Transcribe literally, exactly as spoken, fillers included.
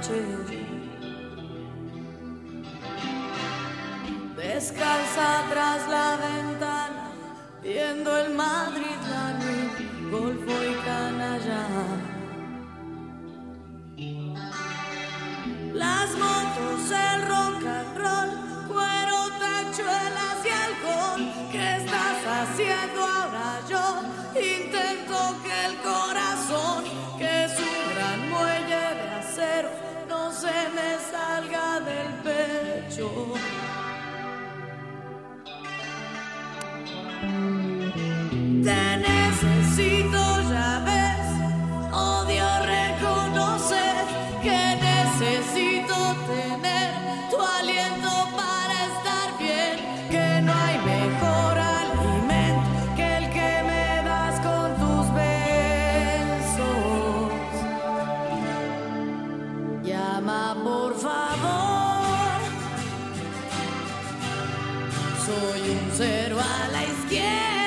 noche. Descalza tras la ventana, viendo el Madrid, la Nui, Golfo y Canalla. Las motos, el rock and roll, cuero, tachuelas y alcohol. ¿Qué estás haciendo ahora? Yo intento que el corazón, que es un gran muelle de acero, no se me salga del pecho. Te necesito, ya ves, odio reconocer que necesito tener tu aliento para estar bien, que no hay mejor alimento que el que me das con tus besos. Llama por favor, soy un cero a la izquierda.